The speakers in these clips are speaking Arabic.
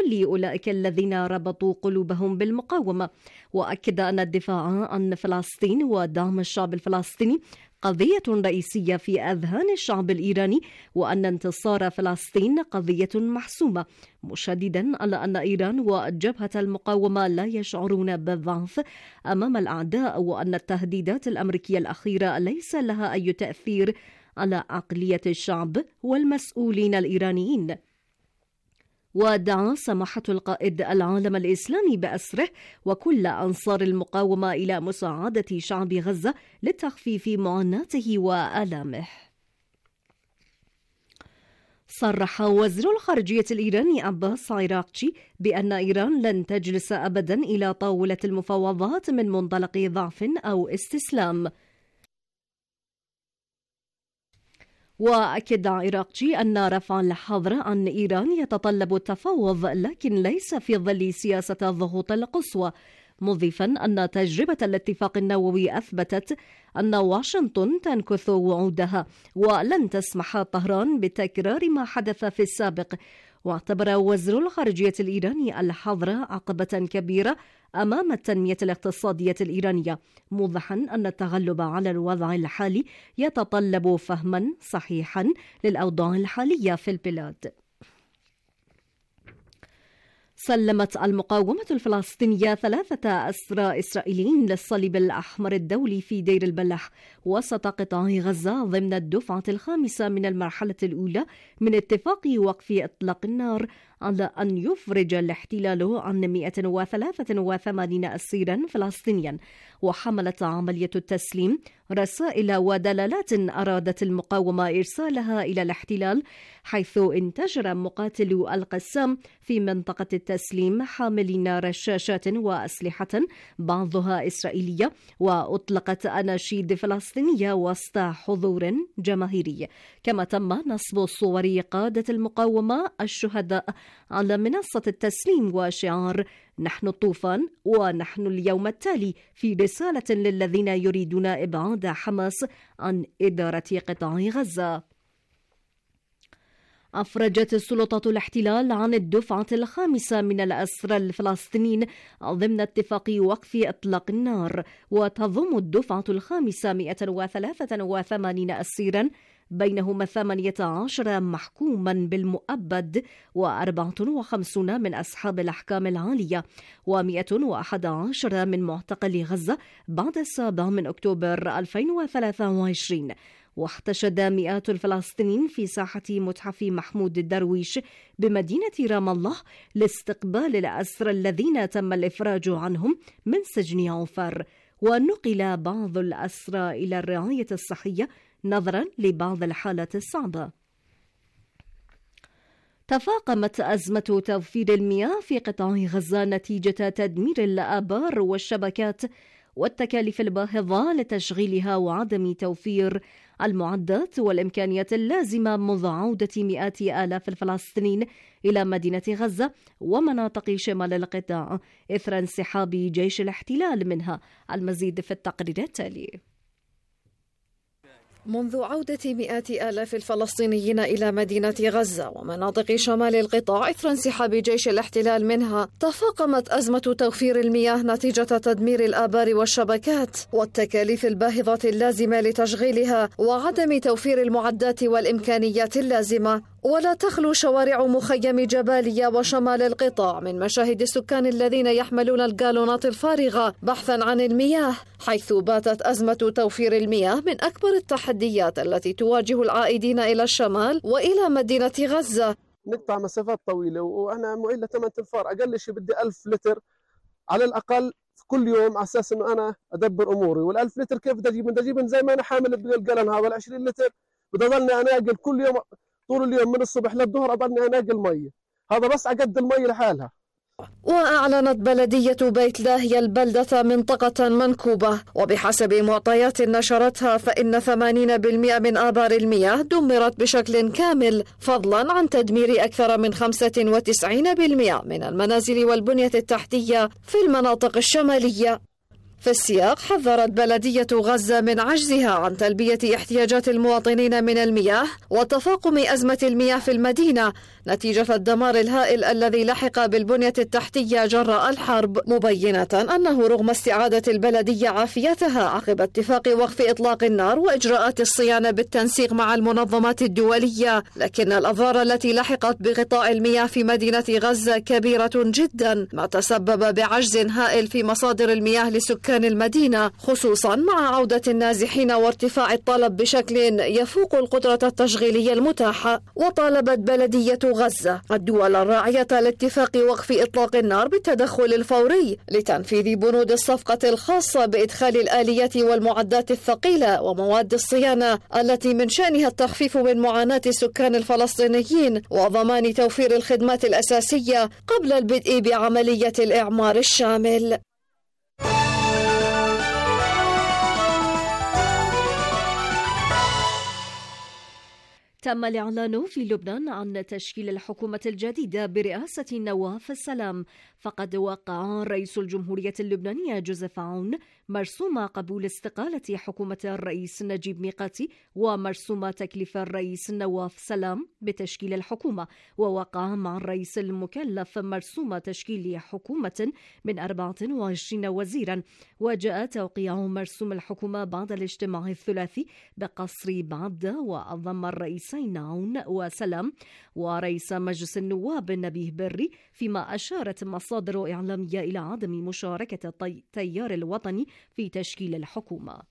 كل أولئك الذين ربطوا قلوبهم بالمقاومة. وأكد أن الدفاع عن فلسطين ودعم الشعب الفلسطيني قضية رئيسية في أذهان الشعب الإيراني، وأن انتصار فلسطين قضية محسومة، مشددا على أن إيران وجبهة المقاومة لا يشعرون بالضعف أمام الأعداء، وأن التهديدات الأمريكية الأخيرة ليس لها أي تأثير على عقلية الشعب والمسؤولين الإيرانيين. ودعا سماحة القائد العالم الإسلامي بأسره وكل أنصار المقاومة إلى مساعدة شعب غزة لتخفيف معاناته وآلامه. صرح وزير الخارجية الإيراني عباس عراقچي بأن إيران لن تجلس أبدا إلى طاولة المفاوضات من منطلق ضعف أو استسلام. وأكد عراقچي أن رفع الحظر عن إيران يتطلب التفاوض، لكن ليس في ظل سياسة الضغوط القصوى، مضيفا أن تجربة الاتفاق النووي أثبتت أن واشنطن تنكث وعودها ولن تسمح طهران بتكرار ما حدث في السابق. واعتبر وزير الخارجية الإيراني الحظر عقبة كبيرة أمام التنمية الاقتصادية الإيرانية، موضحا أن التغلب على الوضع الحالي يتطلب فهما صحيحا للأوضاع الحالية في البلاد. سلمت المقاومة الفلسطينية 3 أسرى إسرائيليين للصليب الأحمر الدولي في دير البلح وسط قطاع غزة ضمن الدفعة الخامسة من المرحلة الأولى من اتفاق وقف إطلاق النار، على أن يفرج الاحتلال عن 183 أسيرا فلسطينيا. وحملت عملية التسليم رسائل ودلالات أرادت المقاومة إرسالها إلى الاحتلال، حيث انتشر مقاتلو القسام في منطقة التسليم حاملين رشاشات وأسلحة بعضها إسرائيلية، وأطلقت أناشيد فلسطينية وسط حضور جماهيري. كما تم نصب صور قادة المقاومة الشهداء على منصة التسليم وشعار نحن الطوفان ونحن اليوم التالي، في رسالة للذين يريدون إبعاد حماس عن إدارة قطاع غزة. أفرجت سلطة الاحتلال عن الدفعة الخامسة من الأسرى الفلسطينيين ضمن اتفاق وقف إطلاق النار، وتضم الدفعة الخامسة 183 أسيرا، بينهم 18 محكوما بالمؤبد و54 من أصحاب الأحكام العالية و111 من معتقلي غزة بعد 7 أكتوبر 2023. واحتشد مئات الفلسطينيين في ساحة متحف محمود الدرويش بمدينة رام الله لاستقبال الأسرى الذين تم الإفراج عنهم من سجن عفر. ونقل بعض الأسرى إلى الرعاية الصحية نظرا لبعض الحالات الصعبة. تفاقمت أزمة توفير المياه في قطاع غزة نتيجة تدمير الآبار والشبكات والتكاليف الباهظة لتشغيلها وعدم توفير المعدات والإمكانيات اللازمة منذ عودة مئات آلاف الفلسطينيين إلى مدينة غزة ومناطق شمال القطاع إثر انسحاب جيش الاحتلال منها. المزيد في التقرير التالي. منذ عودة مئات آلاف الفلسطينيين إلى مدينة غزة ومناطق شمال القطاع إثر انسحاب جيش الاحتلال منها، تفاقمت أزمة توفير المياه نتيجة تدمير الآبار والشبكات والتكاليف الباهظة اللازمة لتشغيلها وعدم توفير المعدات والإمكانيات اللازمة. ولا تخلو شوارع مخيم جباليا وشمال القطاع من مشاهد السكان الذين يحملون الجالونات الفارغة بحثا عن المياه، حيث باتت أزمة توفير المياه من أكبر التحديات التي تواجه العائدين إلى الشمال وإلى مدينة غزة. نقطع مسافات طويلة وأنا معيل ل8 أنفار، أقل شيء بدي 1000 لتر على الأقل في كل يوم على أساس إنه أنا أدبر أموري. وال1000 لتر كيف بدي أجيبهم زي ما أنا حامل الجلن هذا 20 لتر بدي أضلني أناقل كل يوم طول اليوم من الصبح للظهر أضلني أناقل مية، هذا بس عقد المية لحالها. وأعلنت بلدية بيت لاهيا البلدة منطقة منكوبة، وبحسب معطيات نشرتها فإن 80% من آبار المياه دمرت بشكل كامل، فضلا عن تدمير أكثر من 95% من المنازل والبنية التحتية في المناطق الشمالية. في السياق حذرت بلدية غزة من عجزها عن تلبية احتياجات المواطنين من المياه وتفاقم أزمة المياه في المدينة نتيجة الدمار الهائل الذي لحق بالبنية التحتية جراء الحرب، مبينة أنه رغم استعادة البلدية عافيتها عقب اتفاق وقف إطلاق النار وإجراءات الصيانة بالتنسيق مع المنظمات الدولية، لكن الأضرار التي لحقت بقطاع المياه في مدينة غزة كبيرة جدا، ما تسبب بعجز هائل في مصادر المياه لسكان المدينة، خصوصا مع عودة النازحين وارتفاع الطلب بشكل يفوق القدرة التشغيلية المتاحة. وطالبت بلدية غزة الدول الراعية لاتفاق وقف إطلاق النار بالتدخل الفوري لتنفيذ بنود الصفقة الخاصة بإدخال الآليات والمعدات الثقيلة ومواد الصيانة التي من شأنها التخفيف من معاناة السكان الفلسطينيين وضمان توفير الخدمات الأساسية قبل البدء بعملية الإعمار الشامل. تم الإعلان في لبنان عن تشكيل الحكومة الجديدة برئاسة نواف السلام، فقد وقع رئيس الجمهورية اللبنانية جوزيف عون مرسوم قبول استقالة حكومة الرئيس نجيب ميقاتي ومرسوم تكليف الرئيس نواف سلام بتشكيل الحكومة، ووقع مع الرئيس المكلف مرسوم تشكيل حكومة من 24 وزيرا. وجاء توقيع مرسوم الحكومة بعد الاجتماع الثلاثي بقصر بعدة، وأضم الرئيسين عون وسلام ورئيس مجلس النواب نبيه بري، فيما أشارت مصادر إعلامية إلى عدم مشاركة التيار الوطني في تشكيل الحكومة.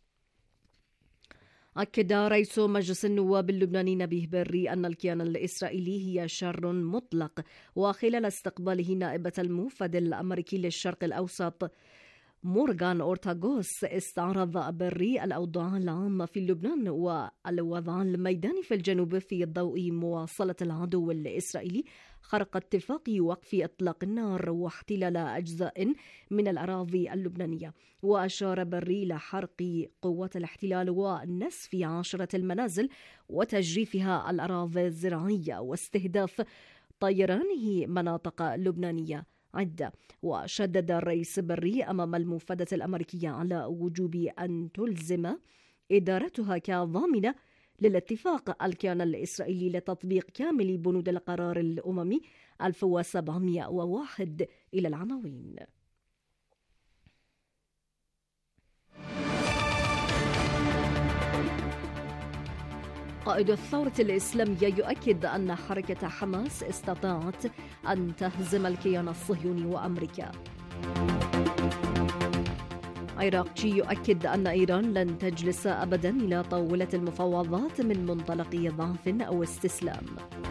أكد رئيس مجلس النواب اللبناني نبيه بري أن الكيان الإسرائيلي هي شر مطلق، وخلال استقباله نائبة الموفد الأمريكي للشرق الأوسط مورغان أورتاغوس استعرض بري الأوضاع العامة في لبنان والوضع الميداني في الجنوب في ضوء مواصلة العدو الإسرائيلي خرق اتفاق وقف إطلاق النار واحتلال أجزاء من الأراضي اللبنانية. وأشار بري إلى حرق قوات الاحتلال ونسف 10 المنازل وتجريفها الأراضي الزراعية واستهداف طيرانه مناطق لبنانية عدة. وشدد الرئيس بري أمام المفادة الأمريكية على وجوب أن تلزم إدارتها كضامنة للاتفاق الكيان الإسرائيلي لتطبيق كامل بنود القرار الأممي 1701 إلى العناوين. قائد الثورة الإسلامية يؤكد أن حركة حماس استطاعت أن تهزم الكيان الصهيوني وأمريكا. عراقي يؤكد أن إيران لن تجلس أبدا إلى طاولة المفاوضات من منطلق ضعف أو استسلام.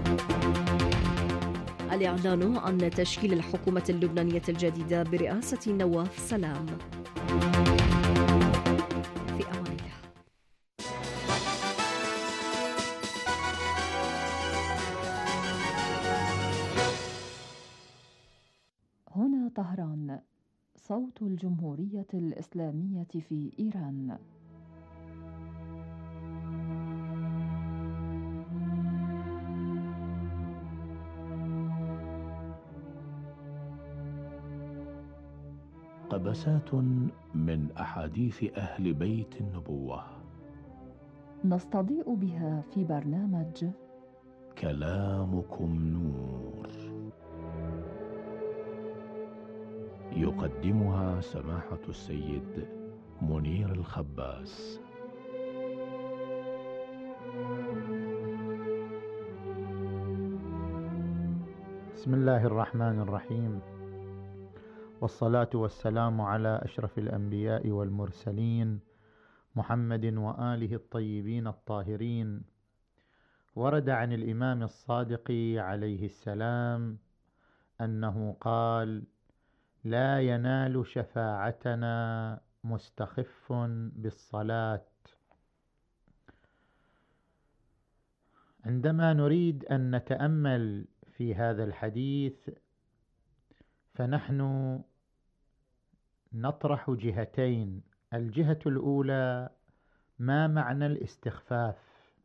الإعلان عن تشكيل الحكومة اللبنانية الجديدة برئاسة نواف سلام. في أمان الله. هنا طهران، صوت الجمهورية الإسلامية في إيران. قبسات من أحاديث أهل بيت النبوة نستضيء بها في برنامج كلامكم نور، يقدمها سماحة السيد منير الخباس. بسم الله الرحمن الرحيم، والصلاة والسلام على أشرف الأنبياء والمرسلين محمد وآله الطيبين الطاهرين. ورد عن الإمام الصادق عليه السلام أنه قال: لا ينال شفاعتنا مستخف بالصلاة. عندما نريد أن نتأمل في هذا الحديث فنحن نطرح جهتين. الجهة الأولى: ما معنى الاستخفاف؟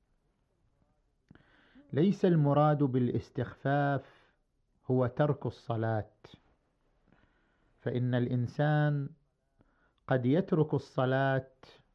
ليس المراد بالاستخفاف هو ترك الصلاة، فإن الإنسان قد يترك الصلاة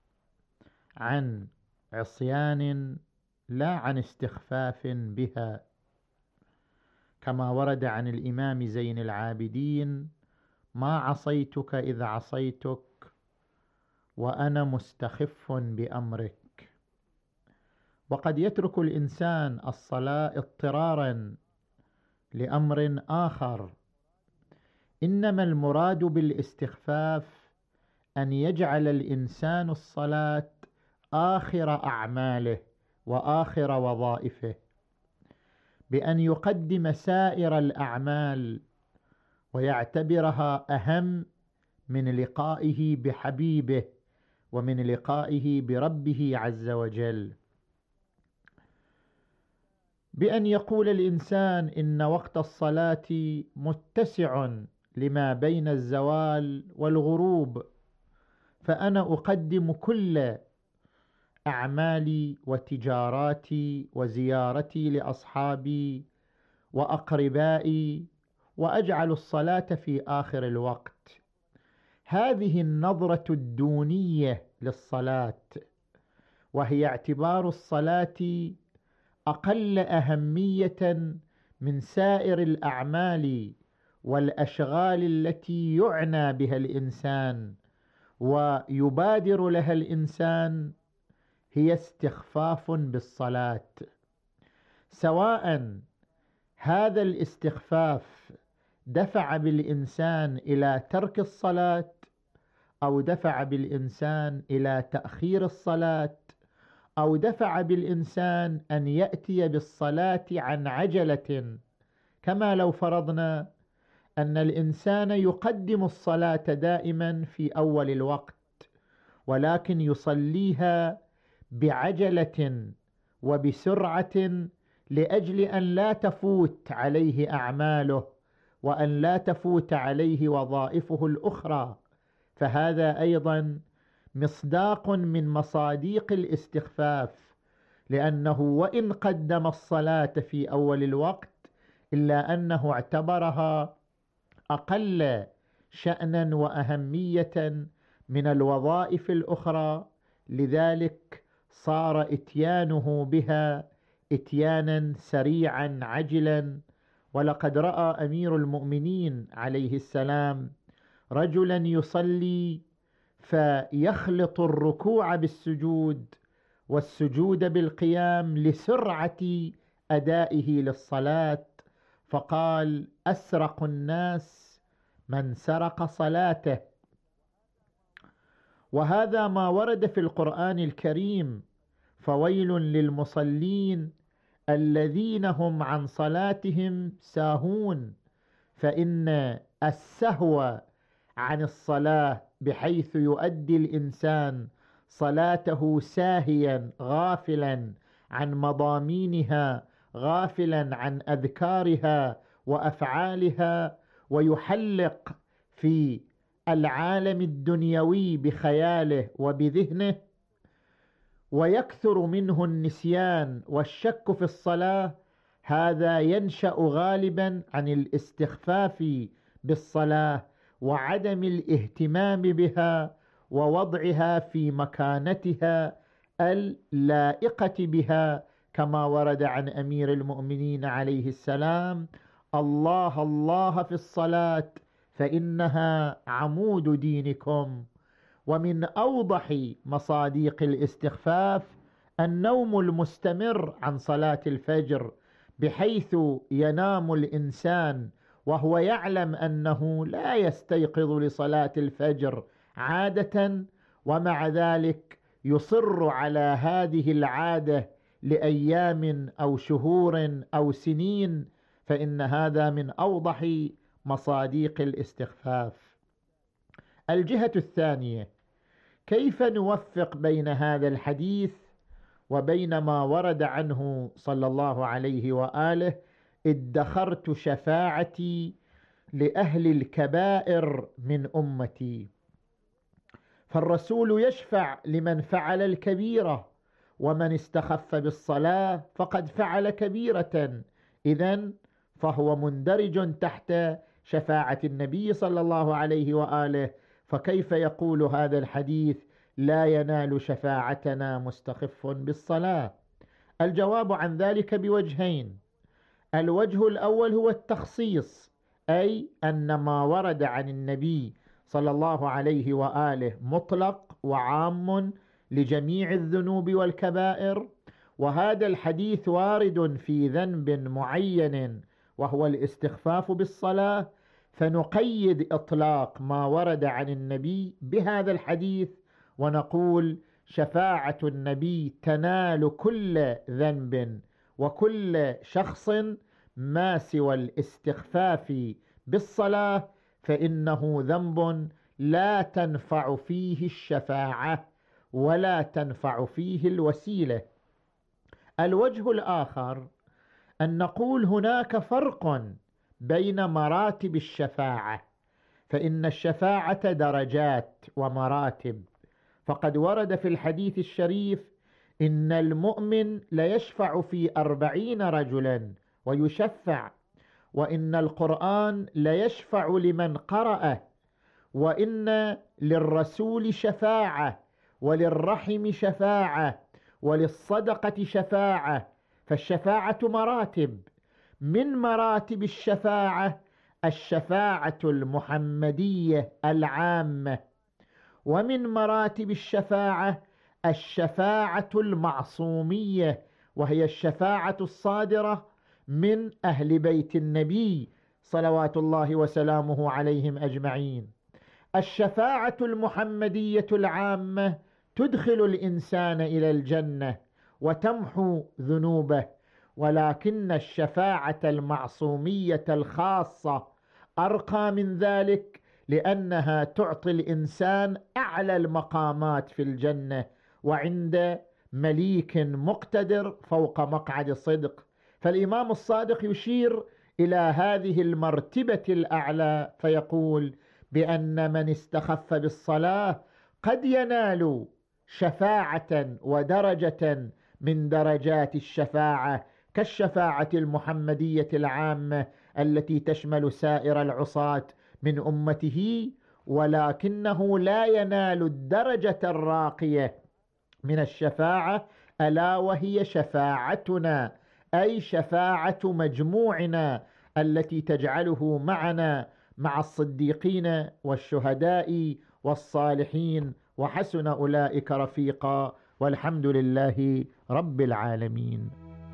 عن عصيان لا عن استخفاف بها، كما ورد عن الإمام زين العابدين: ما عصيتك إذ عصيتك وأنا مستخف بأمرك. وقد يترك الإنسان الصلاة اضطرارا لأمر آخر. إنما المراد بالاستخفاف أن يجعل الإنسان الصلاة آخر أعماله وآخر وظائفه، بأن يقدم سائر الأعمال ويعتبرها أهم من لقائه بحبيبه ومن لقائه بربه عز وجل، بأن يقول الإنسان إن وقت الصلاة متسع لما بين الزوال والغروب، فأنا أقدم كل أعمالي وتجاراتي وزيارتي لأصحابي وأقربائي وأجعل الصلاة في آخر الوقت. هذه النظرة الدونية للصلاة، وهي اعتبار الصلاة أقل أهمية من سائر الأعمال والأشغال التي يعنى بها الإنسان ويبادر لها الإنسان، هي استخفاف بالصلاة. سواء هذا الاستخفاف دفع بالإنسان إلى ترك الصلاة أو دفع بالإنسان إلى تأخير الصلاة أو دفع بالإنسان أن يأتي بالصلاة عن عجلة، كما لو فرضنا أن الإنسان يقدم الصلاة دائما في أول الوقت، ولكن يصليها بعجلة وبسرعة لأجل أن لا تفوت عليه أعماله وأن لا تفوت عليه وظائفه الأخرى، فهذا أيضا مصداق من مصاديق الاستخفاف، لأنه وإن قدم الصلاة في أول الوقت إلا أنه اعتبرها أقل شأنا وأهمية من الوظائف الأخرى، لذلك صار إتيانه بها إتيانا سريعا عجلا. ولقد رأى أمير المؤمنين عليه السلام رجلا يصلي فيخلط الركوع بالسجود والسجود بالقيام لسرعة أدائه للصلاة، فقال: أسرق الناس من سرق صلاته. وهذا ما ورد في القرآن الكريم: فويل للمصلين الذين هم عن صلاتهم ساهون. فإن السهو عن الصلاة بحيث يؤدي الإنسان صلاته ساهيا غافلا عن مضامينها، غافلا عن أذكارها وأفعالها، ويحلق في العالم الدنيوي بخياله وبذهنه، ويكثر منه النسيان والشك في الصلاة. هذا ينشأ غالبا عن الاستخفاف بالصلاة وعدم الاهتمام بها ووضعها في مكانتها اللائقة بها، كما ورد عن أمير المؤمنين عليه السلام: الله الله في الصلاة فإنها عمود دينكم. ومن أوضح مصاديق الاستخفاف النوم المستمر عن صلاة الفجر، بحيث ينام الإنسان وهو يعلم أنه لا يستيقظ لصلاة الفجر عادة، ومع ذلك يصر على هذه العادة لأيام أو شهور أو سنين، فإن هذا من أوضح مصاديق الاستخفاف. الجهة الثانية: كيف نوفق بين هذا الحديث وبين ما ورد عنه صلى الله عليه وآله: ادخرت شفاعتي لأهل الكبائر من أمتي؟ فالرسول يشفع لمن فعل الكبيرة، ومن استخف بالصلاة فقد فعل كبيرة، إذن فهو مندرج تحت شفاعة النبي صلى الله عليه وآله، فكيف يقول هذا الحديث لا ينال شفاعتنا مستخف بالصلاة؟ الجواب عن ذلك بوجهين. الوجه الأول هو التخصيص، أي أن ما ورد عن النبي صلى الله عليه وآله مطلق وعام لجميع الذنوب والكبائر، وهذا الحديث وارد في ذنب معين وهو الاستخفاف بالصلاة، فنقيد إطلاق ما ورد عن النبي بهذا الحديث ونقول شفاعة النبي تنال كل ذنب وكل شخص ما سوى الاستخفاف بالصلاة، فإنه ذنب لا تنفع فيه الشفاعة ولا تنفع فيه الوسيلة. الوجه الآخر أن نقول هناك فرق بين مراتب الشفاعة، فإن الشفاعة درجات ومراتب، فقد ورد في الحديث الشريف إن المؤمن ليشفع في 40 رجلا ويشفع، وإن القرآن ليشفع لمن قرأه، وإن للرسول شفاعة وللرحم شفاعة وللصدقة شفاعة، فالشفاعة مراتب. من مراتب الشفاعة الشفاعة المحمدية العامة، ومن مراتب الشفاعة الشفاعة المعصومية، وهي الشفاعة الصادرة من أهل بيت النبي صلوات الله وسلامه عليهم أجمعين. الشفاعة المحمدية العامة تدخل الإنسان إلى الجنة وتمحو ذنوبه، ولكن الشفاعة المعصومية الخاصة أرقى من ذلك، لأنها تعطي الإنسان أعلى المقامات في الجنة وعند مليك مقتدر فوق مقعد صدق. فالإمام الصادق يشير إلى هذه المرتبة الأعلى فيقول بأن من استخف بالصلاة قد ينال شفاعة ودرجة من درجات الشفاعة، كالشفاعة المحمدية العامة التي تشمل سائر العصاة من أمته، ولكنه لا ينال الدرجة الراقية من الشفاعة، ألا وهي شفاعتنا، أي شفاعة مجموعنا التي تجعله معنا مع الصديقين والشهداء والصالحين، وحسن أولئك رفيقا، والحمد لله رب العالمين.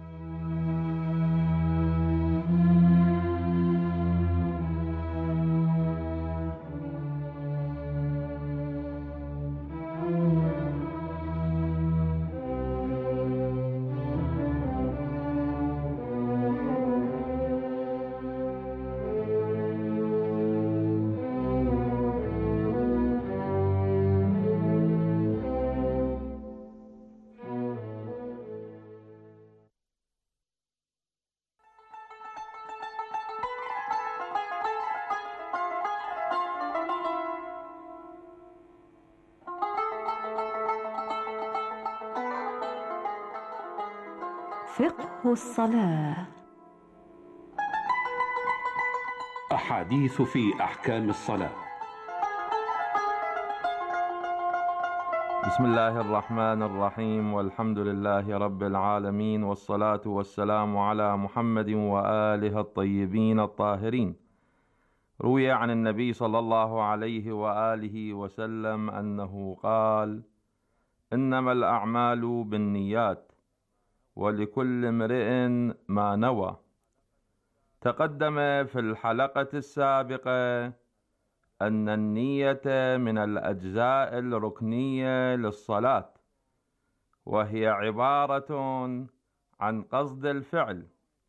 فقه الصلاة. أحاديث في أحكام الصلاة. بسم الله الرحمن الرحيم، والحمد لله رب العالمين، والصلاة والسلام على محمد وآله الطيبين الطاهرين. روي عن النبي صلى الله عليه وآله وسلم أنه قال: إنما الأعمال بالنيات ولكل امرئ ما نوى. تقدم في الحلقة السابقة أن النية من الأجزاء الركنية للصلاة، وهي عبارة عن قصد الفعل،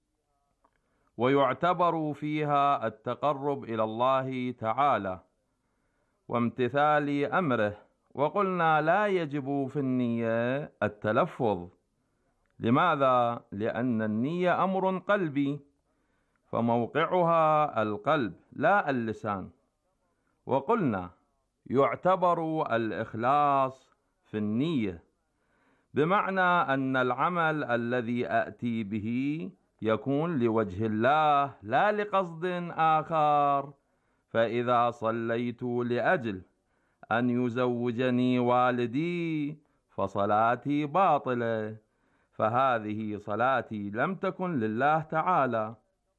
ويعتبر فيها التقرب إلى الله تعالى وامتثال أمره. وقلنا لا يجب في النية التلفظ. لماذا؟ لأن النية أمر قلبي، فموقعها القلب لا اللسان. وقلنا يعتبر الإخلاص في النية، بمعنى أن العمل الذي أأتي به يكون لوجه الله لا لقصد آخر. فإذا صليت لأجل أن يزوجني والدي فصلاتي باطلة، فهذه صلاتي لم تكن لله تعالى.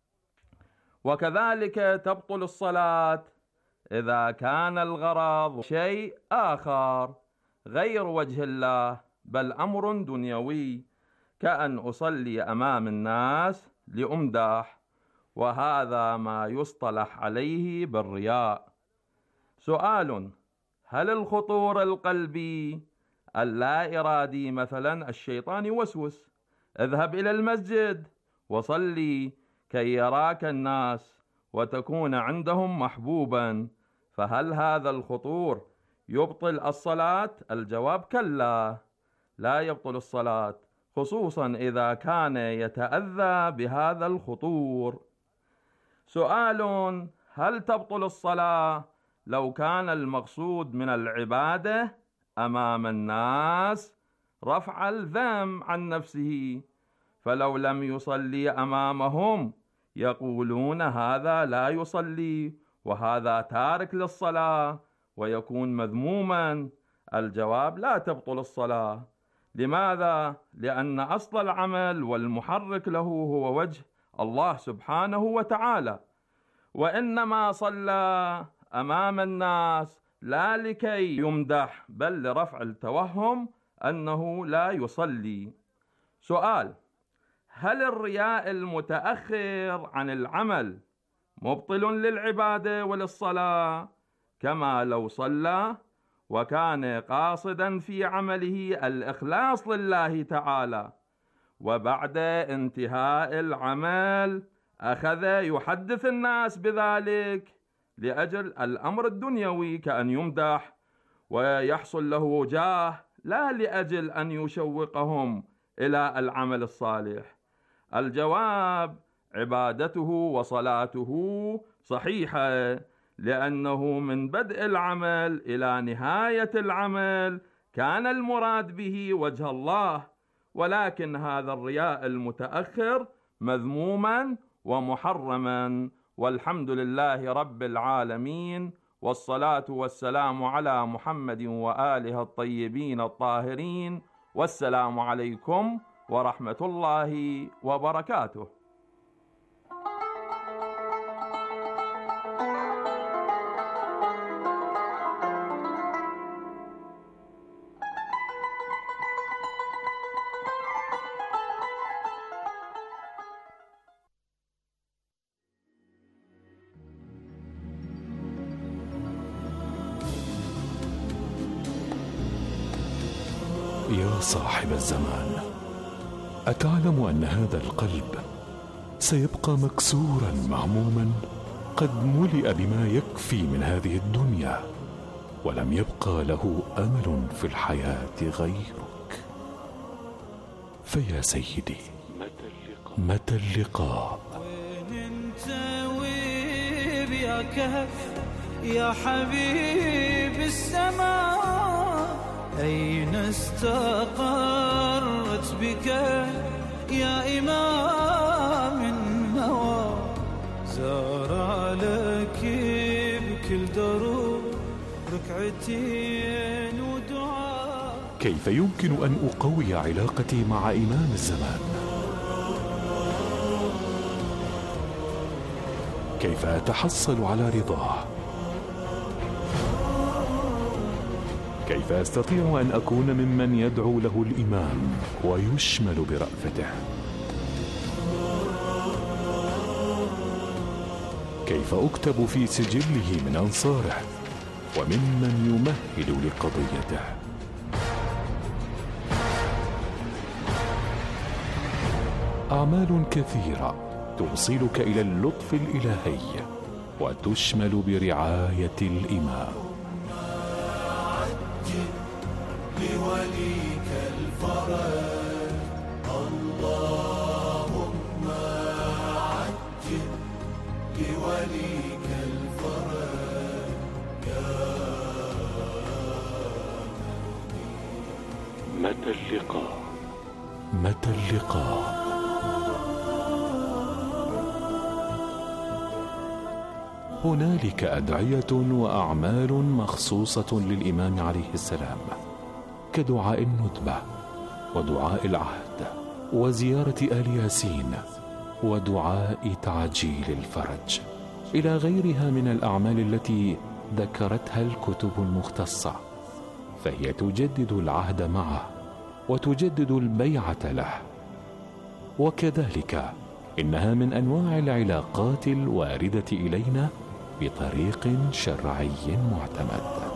وكذلك تبطل الصلاة إذا كان الغرض شيء آخر غير وجه الله، بل أمر دنيوي، كأن أصلي أمام الناس لأمدح، وهذا ما يصطلح عليه بالرياء. سؤال: هل الخطور القلبي اللا إرادي، مثلا الشيطان يوسوس اذهب إلى المسجد وصلي كي يراك الناس وتكون عندهم محبوبا، فهل هذا الخطور يبطل الصلاة؟ الجواب: كلا، لا يبطل الصلاة، خصوصا إذا كان يتأذى بهذا الخطور. سؤال: هل تبطل الصلاة لو كان المقصود من العبادة أمام الناس رفع الذم عن نفسه، فلو لم يصلي أمامهم يقولون هذا لا يصلي وهذا تارك للصلاة ويكون مذموما؟ الجواب: لا تبطل الصلاة. لماذا؟ لأن أصل العمل والمحرك له هو وجه الله سبحانه وتعالى، وإنما صلى أمام الناس لا لكي يمدح، بل لرفع التوهم أنه لا يصلي. سؤال: هل الرياء المتأخر عن العمل مبطل للعبادة وللصلاة، كما لو صلى وكان قاصدا في عمله الإخلاص لله تعالى، وبعد انتهاء العمل أخذ يحدث الناس بذلك لأجل الأمر الدنيوي، كأن يمدح ويحصل له جاه، لا لأجل أن يشوقهم إلى العمل الصالح؟ الجواب: عبادته وصلاته صحيحة، لأنه من بدء العمل إلى نهاية العمل كان المراد به وجه الله، ولكن هذا الرياء المتأخر مذموما ومحرما. والحمد لله رب العالمين، والصلاة والسلام على محمد وآله الطيبين الطاهرين، والسلام عليكم ورحمة الله وبركاته. يا صاحب الزمان، أتعلم أن هذا القلب سيبقى مكسورا مهموما، قد ملئ بما يكفي من هذه الدنيا، ولم يبقى له أمل في الحياة غيرك. فيا سيدي، متى اللقاء؟ وين انت ويب يا كهف يا حبيب السماء، أين استقرت بك يا إمام النوى، زار لك بكل دروب ركعتين ودعاء. كيف يمكن أن أقوي علاقتي مع إمام الزمان؟ كيف أتحصل على رضاه؟ كيف أستطيع أن أكون ممن يدعو له الإمام ويشمل برأفته؟ كيف أكتب في سجله من أنصاره وممن يمهد لقضيته؟ أعمال كثيرة توصلك إلى اللطف الإلهي وتشمل برعاية الإمام. لوليك الفرج اللهم عجل لوليك الفرج يا متى اللقاء؟ متى اللقاء؟ هنالك أدعية وأعمال مخصوصة للإمام عليه السلام، كدعاء الندبة ودعاء العهد وزيارة آل ياسين ودعاء تعجيل الفرج، إلى غيرها من الأعمال التي ذكرتها الكتب المختصة، فهي تجدد العهد معه وتجدد البيعة له. وكذلك إنها من أنواع العلاقات الواردة إلينا بطريق شرعي معتمد.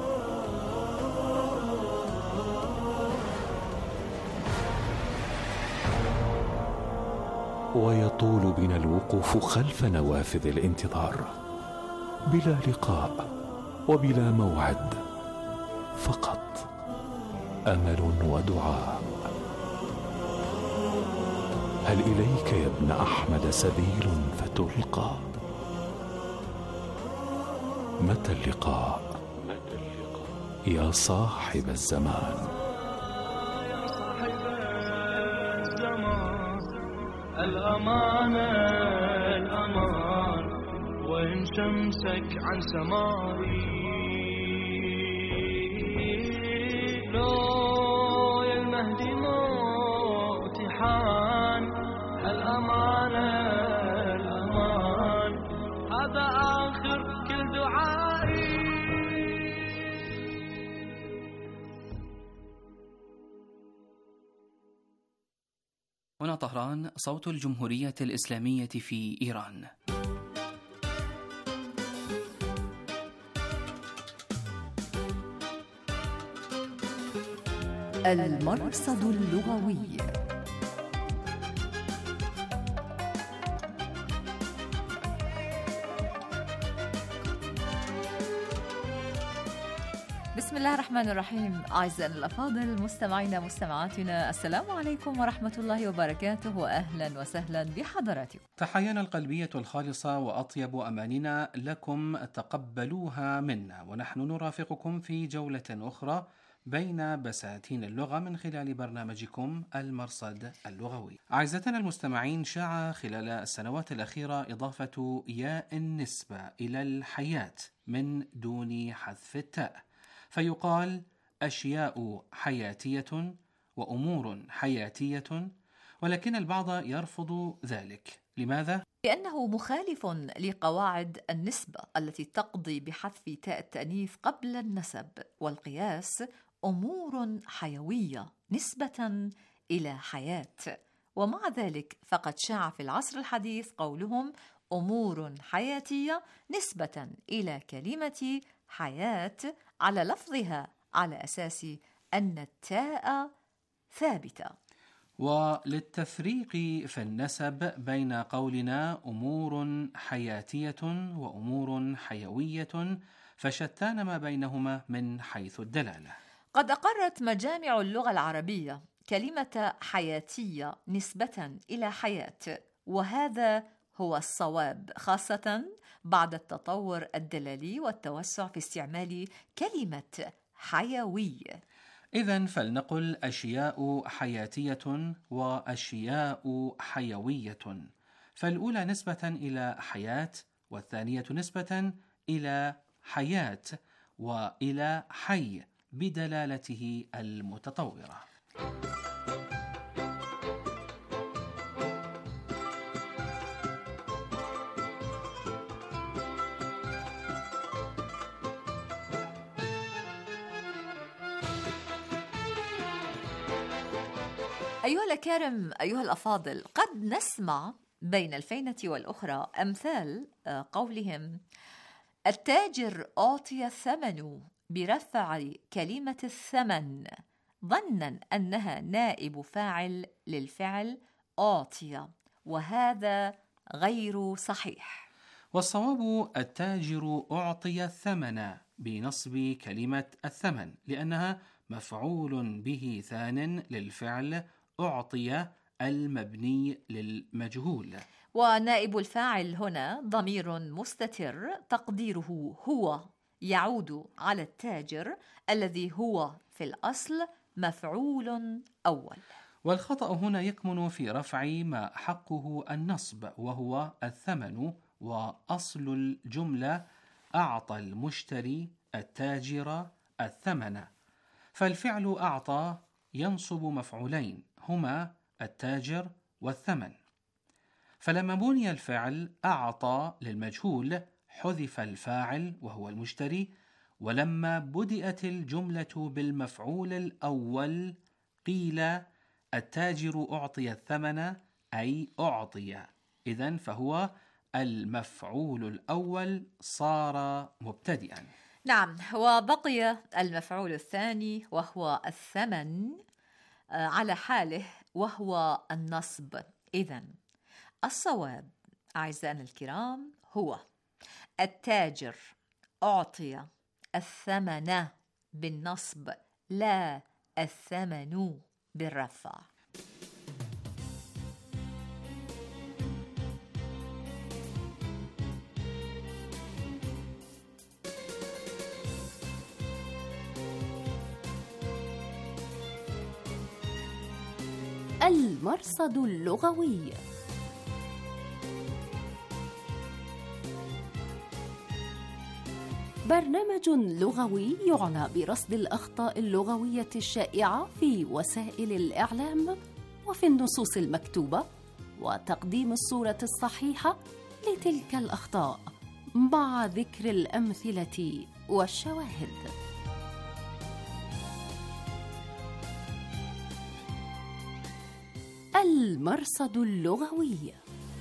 ويطول بنا الوقوف خلف نوافذ الانتظار بلا لقاء وبلا موعد، فقط أمل ودعاء. هل إليك يا ابن أحمد سبيل فتلقى؟ متى اللقاء يا صاحب الزمان؟ الأمان الأمان وإن شمسك عن سمائي، لو يا المهدي موت حان. الأمان الأمان هذا آخر كل دعائي. هنا طهران، صوت الجمهورية الإسلامية في إيران. المرصد اللغوي. بسم الله الرحمن الرحيم. أعزائنا الأفاضل، مستمعينا مستمعاتنا، السلام عليكم ورحمة الله وبركاته، وأهلا وسهلا بحضراتكم. تحيانا القلبية الخالصة وأطيب أماننا لكم تقبلوها منا، ونحن نرافقكم في جولة أخرى بين بساتين اللغة من خلال برنامجكم المرصد اللغوي. أعزائنا المستمعين، شاع خلال السنوات الأخيرة إضافة ياء النسبة إلى الحياة من دون حذف التاء، فيقال أشياء حياتية وأمور حياتية، ولكن البعض يرفض ذلك. لماذا؟ لأنه مخالف لقواعد النسبة التي تقضي بحذف تاء التأنيث قبل النسب، والقياس أمور حيوية نسبة إلى حياة. ومع ذلك فقد شاع في العصر الحديث قولهم أمور حياتية نسبة إلى كلمة حياة على لفظها، على أساس أن التاء ثابتة. وللتفريق في النسب بين قولنا أمور حياتية وأمور حيوية، فشتان ما بينهما من حيث الدلالة. قد أقرت مجامع اللغة العربية كلمة حياتية نسبة إلى حياة، وهذا هو الصواب، خاصة بعد التطور الدلالي والتوسع في استعمال كلمة حيوي. إذن فلنقل أشياء حياتية وأشياء حيوية، فالأولى نسبة إلى حياة، والثانية نسبة إلى حياة وإلى حي بدلالته المتطورة. أيها الأكارم، أيها الأفاضل، قد نسمع بين الفينة والأخرى أمثال قولهم التاجر أعطي الثمن برفع كلمة الثمن ظنا أنها نائب فاعل للفعل أعطي، وهذا غير صحيح. والصواب التاجر أعطي الثمن بنصب كلمة الثمن، لأنها مفعول به ثان للفعل أعطي المبني للمجهول، ونائب الفاعل هنا ضمير مستتر تقديره هو، يعود على التاجر الذي هو في الأصل مفعول أول. والخطأ هنا يكمن في رفع ما حقه النصب وهو الثمن، وأصل الجملة أعطى المشتري التاجر الثمن، فالفعل أعطى ينصب مفعولين هما التاجر والثمن، فلما بني الفعل أعطى للمجهول حذف الفاعل وهو المشتري، ولما بدأت الجملة بالمفعول الأول قيل التاجر أعطي الثمن أي أعطي، إذن فهو المفعول الأول صار مبتدئا. نعم، وبقي المفعول الثاني وهو الثمن على حاله وهو النصب. إذن الصواب أعزائنا الكرام هو التاجر أعطي الثمن بالنصب لا الثمن بالرفع. المرصد اللغوي. برنامج لغوي يعنى برصد الأخطاء اللغوية الشائعة في وسائل الإعلام وفي النصوص المكتوبة، وتقديم الصورة الصحيحة لتلك الأخطاء مع ذكر الأمثلة والشواهد. المرصد اللغوي.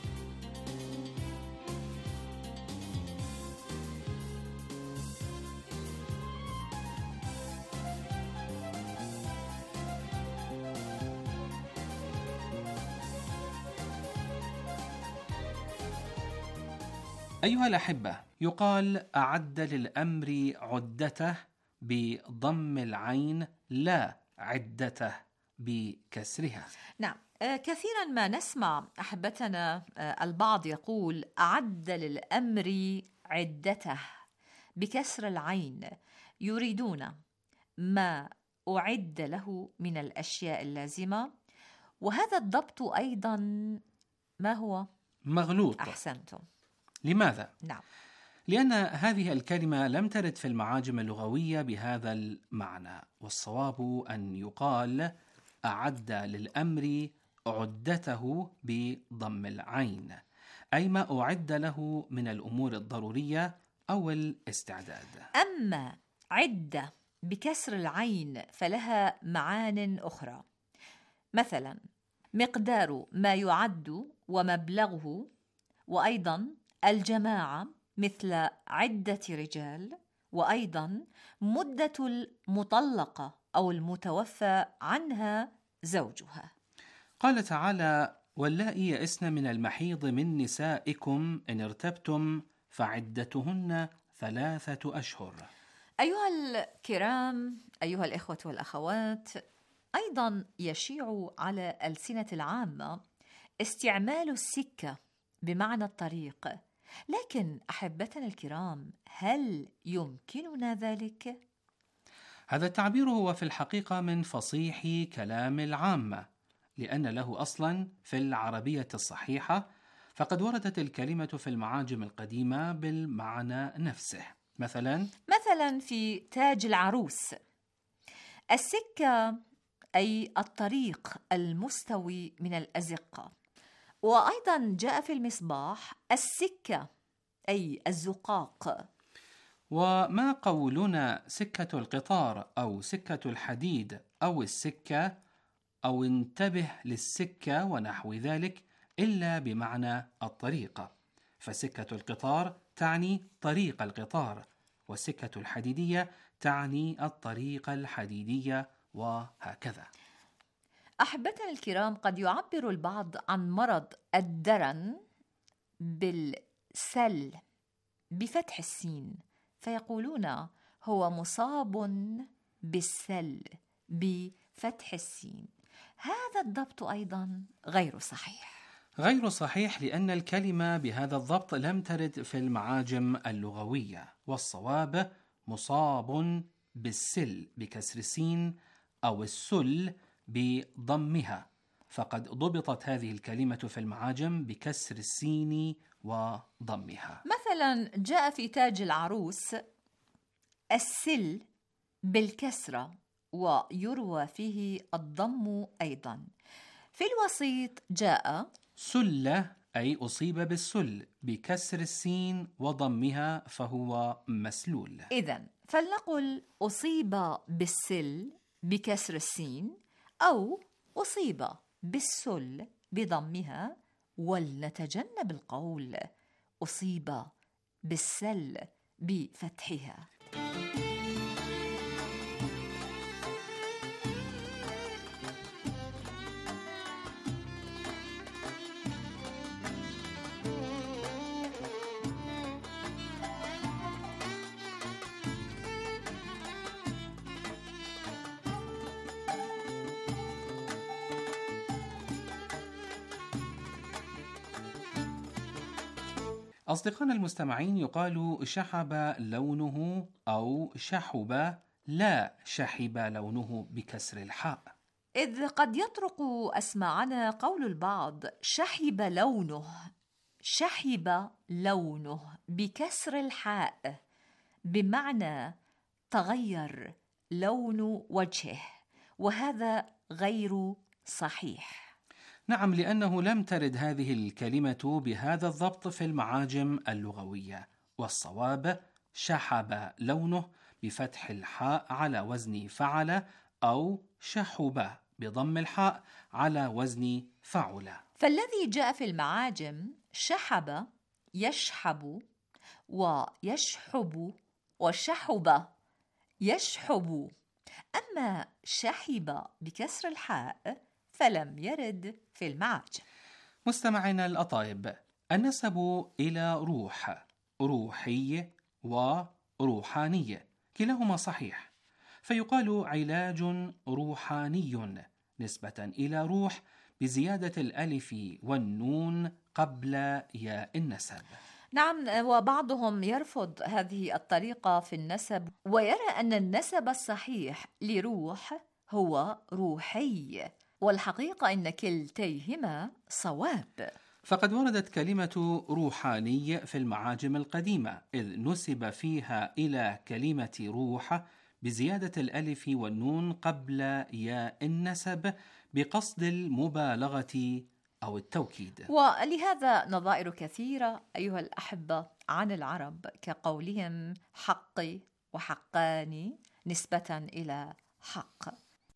أيها الأحبة، يقال أعد للأمر عدته بضم العين لا عدته بكسرها. نعم، كثيرا ما نسمع أحبتنا البعض يقول أعد للأمر عدته بكسر العين، يريدون ما أعد له من الأشياء اللازمة، وهذا الضبط أيضا ما هو؟ مغلوط. أحسنتم. لماذا؟ نعم، لأن هذه الكلمة لم ترد في المعاجم اللغوية بهذا المعنى، والصواب أن يقال أعد للأمر عدته بضم العين، أي ما أعد له من الأمور الضرورية أو الاستعداد. أما عدة بكسر العين فلها معان أخرى، مثلا مقدار ما يعد ومبلغه، وأيضا الجماعة مثل عدة رجال، وأيضا مدة المطلقة أو المتوفى عنها زوجها. قال تعالى: واللائي يئسن من المحيض من نسائكم إن ارتبتم فعدتهن 3 أشهر. أيها الكرام، أيها الإخوة والأخوات، أيضا يشيع على ألسنة العامة استعمال السكة بمعنى الطريق، لكن أحبتنا الكرام، هل يمكننا ذلك؟ هذا التعبير هو في الحقيقة من فصيح كلام العامة، لأن له أصلا في العربية الصحيحة، فقد وردت الكلمة في المعاجم القديمة بالمعنى نفسه. مثلا في تاج العروس، السكة أي الطريق المستوي من الأزقة، وأيضا جاء في المصباح السكة أي الزقاق. وما قولنا سكة القطار أو سكة الحديد أو السكة أو انتبه للسكة ونحو ذلك إلا بمعنى الطريق، فسكة القطار تعني طريق القطار، والسكة الحديدية تعني الطريق الحديدية، وهكذا. أحبتنا الكرام، قد يعبر البعض عن مرض الدرن بالسل بفتح السين، فيقولون هو مصاب بالسل بفتح السين. هذا الضبط أيضا غير صحيح. غير صحيح لأن الكلمة بهذا الضبط لم ترد في المعاجم اللغوية، والصواب مصاب بالسل بكسر السين أو السل بضمها، فقد ضبطت هذه الكلمة في المعاجم بكسر السين وضمها. مثلا جاء في تاج العروس السل بالكسرة ويروى فيه الضم أيضا. في الوسيط جاء سلة أي أصيب بالسل بكسر السين وضمها فهو مسلول. إذن فلنقل أصيب بالسل بكسر السين أو أصيب بالسل بضمها، ولنتجنب القول أصيب بالسل بفتحها. أصدقائنا المستمعين، يقال شحب لونه أو شحب، لا شحب لونه بكسر الحاء، إذ قد يطرق أسماعنا قول البعض شحب لونه، شحب لونه بكسر الحاء بمعنى تغير لون وجهه، وهذا غير صحيح. نعم، لأنه لم ترد هذه الكلمة بهذا الضبط في المعاجم اللغوية، والصواب شحب لونه بفتح الحاء على وزن فعل، أو شحب بضم الحاء على وزن فعل. فالذي جاء في المعاجم شحب يشحب ويشحب وشحب يشحب، أما شحب بكسر الحاء فلم يرد في المعاجم. مستمعينا الأطايب، النسب إلى روح، روحي وروحاني كلاهما صحيح، فيقال علاج روحاني نسبة إلى روح بزيادة الألف والنون قبل ياء النسب. نعم، وبعضهم يرفض هذه الطريقة في النسب ويرى أن النسب الصحيح لروح هو روحي، والحقيقة أن كلتيهما صواب. فقد وردت كلمة روحاني في المعاجم القديمة، إذ نسب فيها إلى كلمة روح بزيادة الألف والنون قبل ياء النسب بقصد المبالغة أو التوكيد. ولهذا نظائر كثيرة أيها الأحبة عن العرب، كقولهم حقي وحقاني نسبة إلى حق.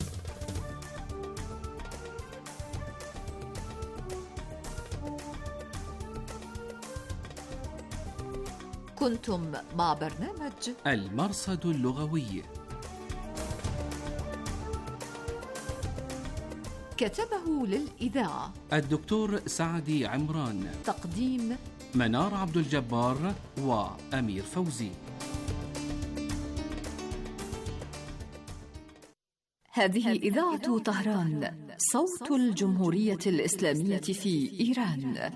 كنتم مع برنامج المرصد اللغوي، كتبه للإذاعة الدكتور سعدي عمران، تقديم منار عبد الجبار وأمير فوزي. هذه إذاعة طهران، صوت الجمهورية الإسلامية في إيران.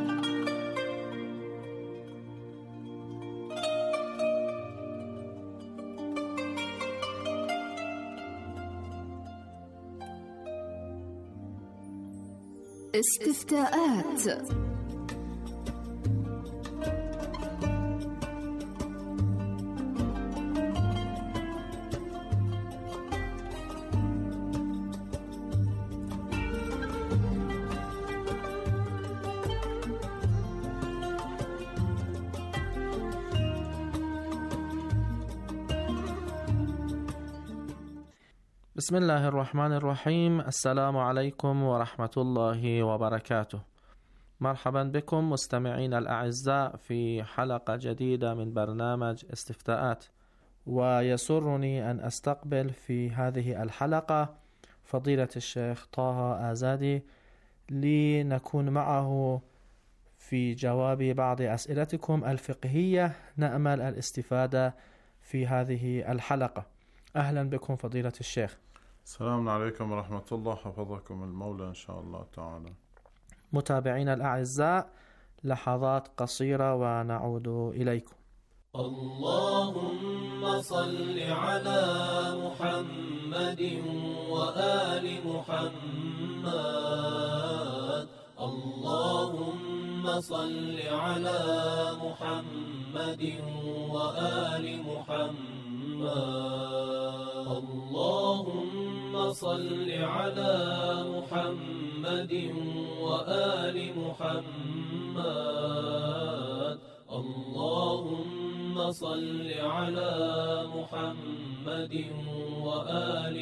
استفتاءات. بسم الله الرحمن الرحيم. السلام عليكم ورحمة الله وبركاته. مرحبا بكم مستمعين الأعزاء في حلقة جديدة من برنامج استفتاءات، ويسرني أن أستقبل في هذه الحلقة فضيلة الشيخ طه آزادي لنكون معه في جواب بعض أسئلتكم الفقهية. نأمل الاستفادة في هذه الحلقة. أهلا بكم فضيلة الشيخ. السلام عليكم ورحمة الله، حفظكم المولى إن شاء الله تعالى. متابعينا الأعزاء، لحظات قصيرة ونعود إليكم. اللهم صل على محمد وآل محمد اللهم صل على محمد وآل محمد اللهم صل على محمد وآل محمد اللهم صل على محمد وآل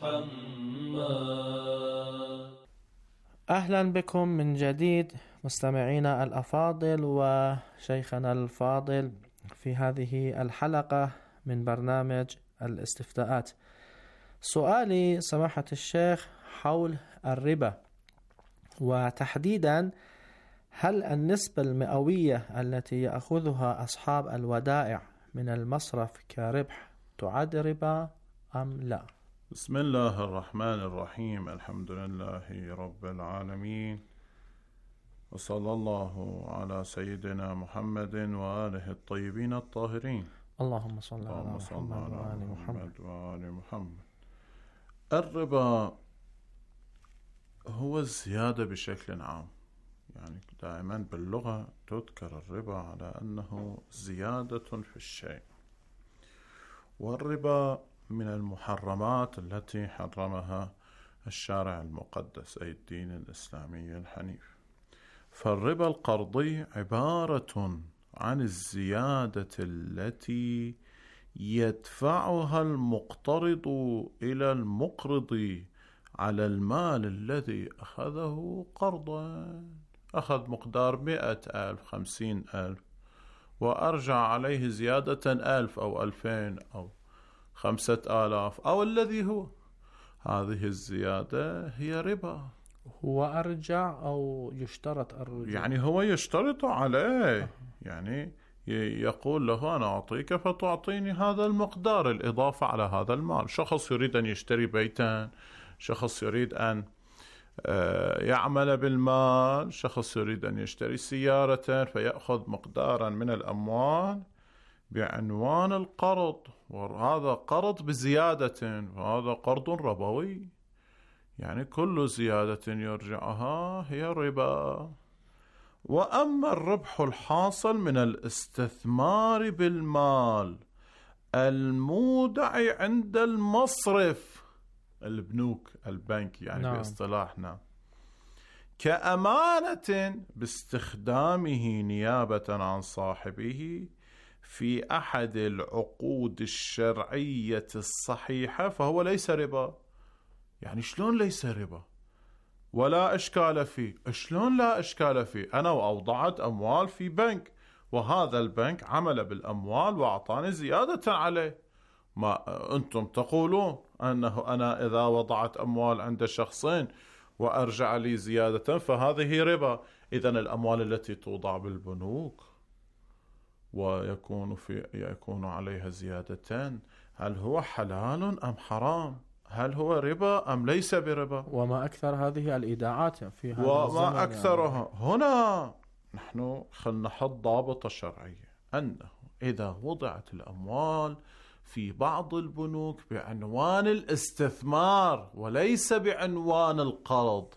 محمد. أهلا بكم من جديد مستمعينا الأفاضل وشيخنا الفاضل في هذه الحلقة من برنامج الاستفتاءات. سؤالي سماحة الشيخ حول الربا، وتحديدا هل النسبة المئوية التي يأخذها أصحاب الودائع من المصرف كربح تعد ربا أم لا؟ بسم الله الرحمن الرحيم. الحمد لله رب العالمين، وصلى الله على سيدنا محمد وآله الطيبين الطاهرين. اللهم صل على محمد وآل محمد وآل محمد. الربا هو الزيادة بشكل عام، يعني دائما باللغة تذكر الربا على أنه زيادة في الشيء، والربا من المحرمات التي حرمها الشارع المقدس أي الدين الإسلامي الحنيف. فالربا القرضي عبارة عن الزيادة التي يدفعها المقترض إلى المقرض على المال الذي أخذه قرضا. أخذ مقدار 100,000 50,000 وأرجع عليه زيادة 1000 أو 2000 أو 5000 أو الذي هو، هذه الزيادة هي ربا. هو أرجع أو يشترط الرجوع؟ يعني هو يشترط عليه، يعني يقول له أنا أعطيك فتعطيني هذا المقدار الإضافة على هذا المال. شخص يريد أن يشتري بيتا، شخص يريد أن يعمل بالمال، شخص يريد أن يشتري سيارة فيأخذ مقدارا من الأموال بعنوان القرض، وهذا قرض بزيادة، وهذا قرض ربوي. يعني كل زيادة يرجعها هي ربا. وأما الربح الحاصل من الاستثمار بالمال المودع عند المصرف، البنوك البنك يعني نعم. باصطلاحنا كأمانة باستخدامه نيابة عن صاحبه في أحد العقود الشرعية الصحيحة، فهو ليس ربا. يعني شلون ليس ربا ولا إشكال فيه؟ شلون لا إشكال فيه؟ أنا وأوضعت أموال في بنك، وهذا البنك عمل بالأموال وأعطاني زيادة عليه. ما أنتم تقولون أنه أنا إذا وضعت أموال عند شخصين وأرجع لي زيادة فهذه ربا. إذن الأموال التي توضع بالبنوك ويكون عليها زيادتان، هل هو حلال أم حرام؟ هل هو ربا أم ليس بربا؟ وما أكثر هذه الإيداعات في هذا الزمن، وما أكثرها يعني. هنا نحن خلنا نحط ضابطة شرعية، أنه إذا وضعت الأموال في بعض البنوك بعنوان الاستثمار وليس بعنوان القرض،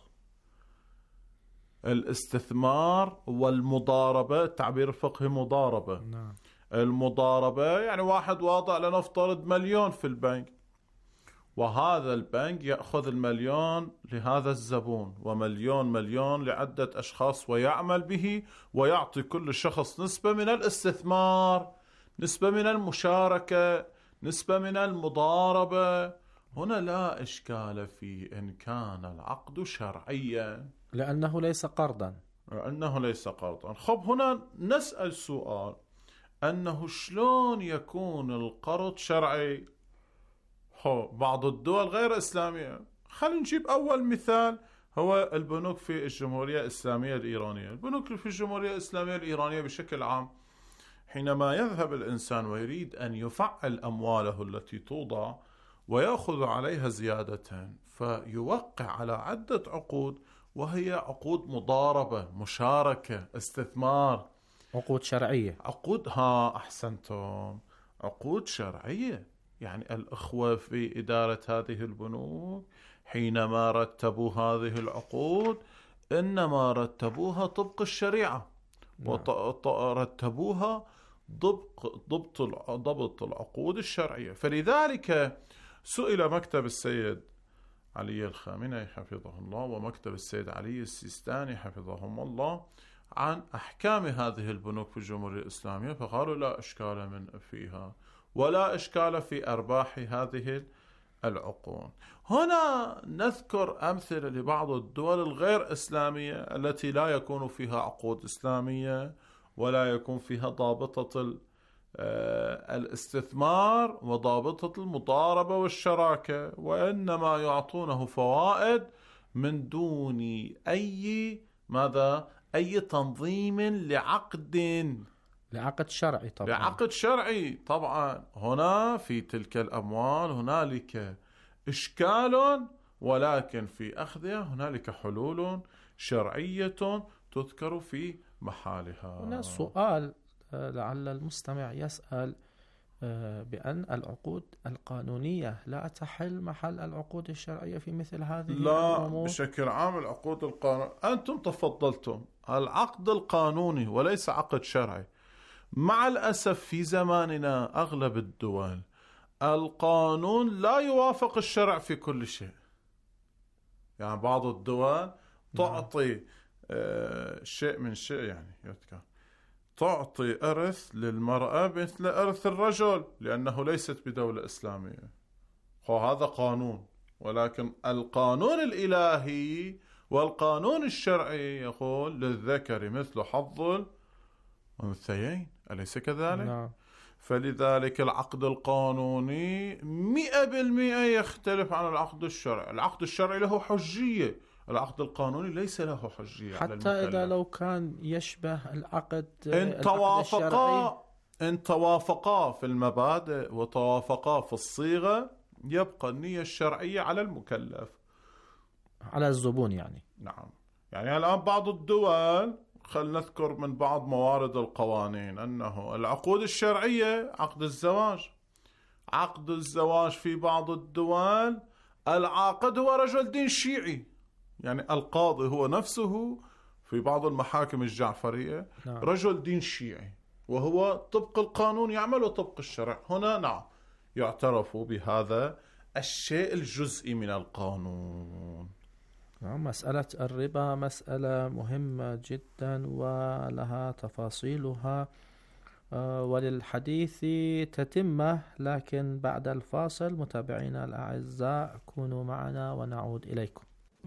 الاستثمار والمضاربة، التعبير الفقهي مضاربة. نعم. المضاربة يعني واحد واضع لنفترض 1,000,000 في البنك، وهذا البنك يأخذ 1,000,000 لهذا الزبون و1,000,000 لعدة أشخاص ويعمل به، ويعطي كل شخص نسبة من الاستثمار، نسبة من المشاركة، نسبة من المضاربة. هنا لا إشكال في إن كان العقد شرعيا، لأنه ليس قرضا. لأنه ليس قرضا. خب هنا نسأل سؤال، أنه شلون يكون القرض شرعي؟ بعض الدول غير إسلامية، خلينا نجيب أول مثال، هو البنوك في الجمهورية الإسلامية الإيرانية. البنوك في الجمهورية الإسلامية الإيرانية بشكل عام، حينما يذهب الإنسان ويريد أن يفعل أمواله التي توضع ويأخذ عليها زيادة، فيوقع على عدة عقود، وهي عقود مضاربة، مشاركة، استثمار، عقود شرعية. عقود أحسنتم، عقود شرعية. يعني الأخوة في إدارة هذه البنوك حينما رتبوا هذه العقود إنما رتبوها طبق الشريعة، ورتبوها ضبط العقود الشرعية. فلذلك سئل مكتب السيد علي الخامنئي حفظه الله ومكتب السيد علي السيستاني حفظهم الله عن أحكام هذه البنوك في الجمهورية الإسلامية، فقالوا لا إشكال فيها ولا إشكال في أرباح هذه العقود. هنا نذكر أمثلة لبعض الدول الغير إسلامية التي لا يكون فيها عقود إسلامية ولا يكون فيها ضابطة الاستثمار وضابطة المضاربة والشراكة، وإنما يعطونه فوائد من دون أي تنظيم لعقد شرعي طبعا. لعقد شرعي طبعا. هنا في تلك الأموال هنالك إشكال، ولكن في أخذها هنالك حلول شرعية تذكر في محلها. هنا سؤال لعل المستمع يسأل بأن العقود القانونية لا تحل محل العقود الشرعية في مثل هذه الأمور؟ لا، بشكل عام العقود القانونية، أنتم تفضلتم العقد القانوني وليس عقد شرعي. مع الأسف في زماننا أغلب الدول القانون لا يوافق الشرع في كل شيء. يعني بعض الدول تعطي شيء من شيء، يعني يذكر تعطي إرث للمرأة مثل إرث الرجل لأنه ليست بدولة إسلامية. هذا قانون، ولكن القانون الإلهي والقانون الشرعي يقول للذكر مثل حظ الأنثيين، أليس كذلك؟ نعم. فلذلك العقد القانوني 100% يختلف عن العقد الشرعي. العقد الشرعي له حجية، العقد القانوني ليس له حجية على المكلف. حتى إذا لو كان يشبه العقد إن توافقا في المبادئ وتوافقا في الصيغة يبقى النية الشرعية على المكلف، على الزبون يعني. نعم. يعني الآن بعض الدول، خلنا نذكر من بعض موارد القوانين أنه العقود الشرعية عقد الزواج في بعض الدول العاقد هو رجل دين شيعي، يعني القاضي هو نفسه في بعض المحاكم الجعفرية رجل دين شيعي، وهو طبق القانون يعمل طبق الشرع. هنا نعم يعترف بهذا الشيء الجزئي من القانون. مسألة الربا مسألة مهمة جدا ولها تفاصيلها وللحديث تتمة، لكن بعد الفاصل متابعينا الأعزاء كونوا معنا ونعود إليكم.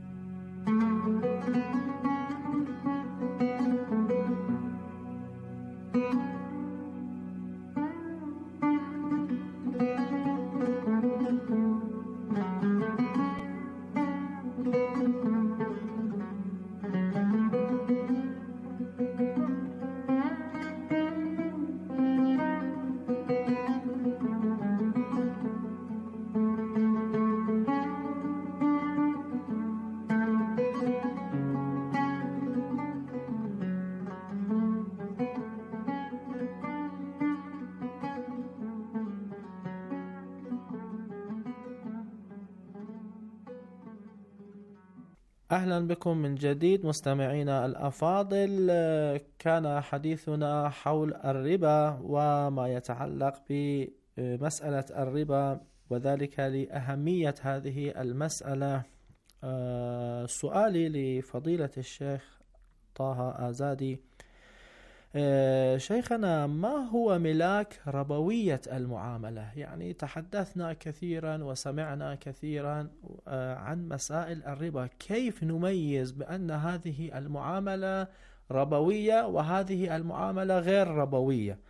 أهلا بكم من جديد مستمعينا الأفاضل. كان حديثنا حول الربا وما يتعلق بمسألة الربا، وذلك لأهمية هذه المسألة. سؤالي لفضيلة الشيخ طه آزادي: شيخنا، ما هو ملاك ربوية المعاملة؟ يعني تحدثنا كثيرا وسمعنا كثيرا عن مسائل الربا، كيف نميز بأن هذه المعاملة ربوية وهذه المعاملة غير ربوية؟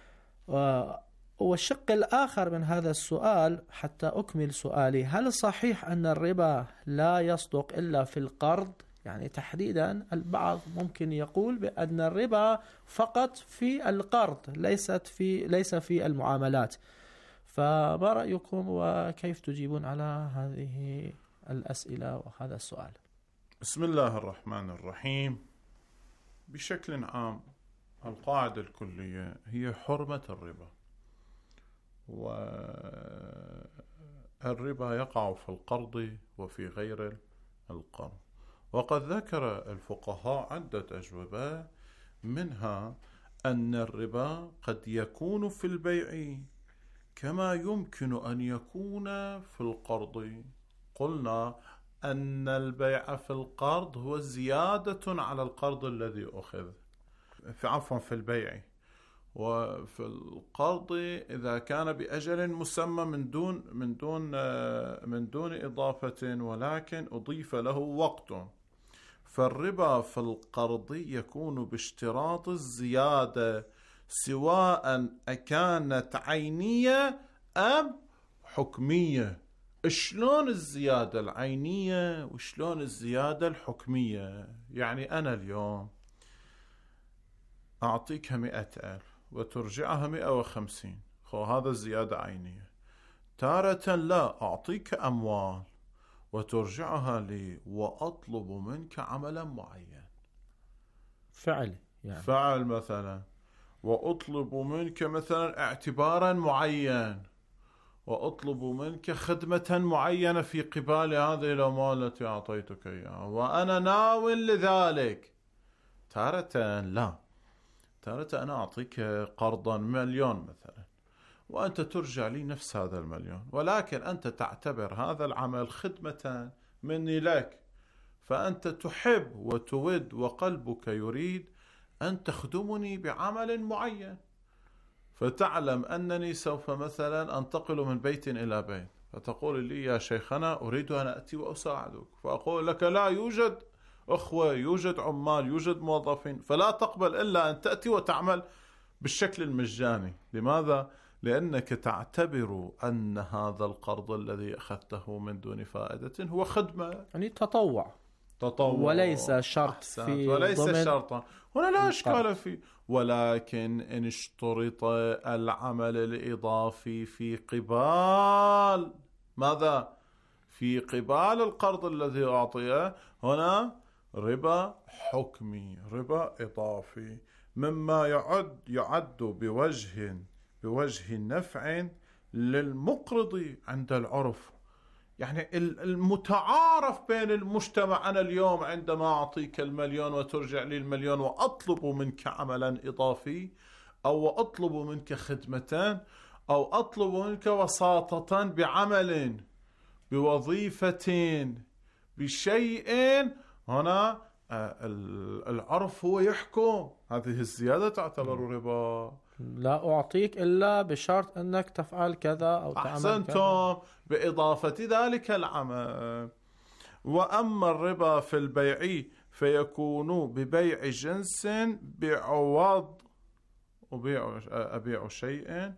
والشق الآخر من هذا السؤال حتى أكمل سؤالي: هل صحيح أن الربا لا يصدق إلا في القرض؟ يعني تحديدا البعض ممكن يقول بأن الربا فقط في القرض ليس في المعاملات. فما رأيكم وكيف تجيبون على هذه الأسئلة وهذا السؤال؟ بسم الله الرحمن الرحيم. بشكل عام القاعدة الكلية هي حرمة الربا، الربا يقع في القرض وفي غير القرض. وقد ذكر الفقهاء عدة أجوبة، منها أن الربا قد يكون في البيع كما يمكن أن يكون في القرض. قلنا أن البيع في القرض هو زيادة على القرض الذي أخذ في البيع، وفي القرض إذا كان بأجل مسمى من دون إضافة ولكن أضيف له وقت. فالربا في القرض يكون باشتراط الزيادة سواء أكانت عينية أم حكمية. شلون الزيادة العينية وشلون الزيادة الحكمية؟ يعني أنا اليوم أعطيك 100,000 وترجعها 150، هذا الزيادة عينية. تارة لا، أعطيك أموال وترجعها لي وأطلب منك عملا معين، فعل يعني فعل مثلا، وأطلب منك مثلا اعتبارا معين، وأطلب منك خدمة معينة في قبال هذه الأموال التي أعطيتك إياها وأنا ناو لذلك. تارة لا، تارة أنا أعطيك قرضا 1,000,000 مثلا وأنت ترجع لي نفس هذا 1,000,000، ولكن أنت تعتبر هذا العمل خدمة مني لك، فأنت تحب وتود وقلبك يريد أن تخدمني بعمل معين، فتعلم أنني سوف مثلا أنتقل من بيت إلى بيت، فتقول لي يا شيخنا أريد أن أتي وأساعدك، فأقول لك لا يوجد أخوة، يوجد عمال، يوجد موظفين، فلا تقبل إلا أن تأتي وتعمل بالشكل المجاني. لماذا؟ لأنك تعتبر أن هذا القرض الذي أخذته من دون فائدة هو خدمة، يعني تطوع وليس شرط وليس شرطا. هنا لا إشكال فيه، ولكن إن اشترط العمل الإضافي في قبال ماذا؟ في قبال القرض الذي أعطيه، هنا ربا حكمي، ربا إضافي، مما يعد بوجه نفع للمقرض عند العرف. يعني المتعارف بين المجتمع، أنا اليوم عندما أعطيك 1,000,000 وترجع لي 1,000,000 وأطلب منك عملا إضافي، أو أطلب منك خدمتان، أو أطلب منك وساطة بعمل، بوظيفة، بشيء، هنا العرف هو يحكم هذه الزيادة تعتبر ربا. لا أعطيك إلا بشرط أنك تفعل كذا أو تعمل أحسنتم كذا بإضافة ذلك العمل. وأما الربا في البيع فيكون ببيع جنس بعوض، أبيع شيء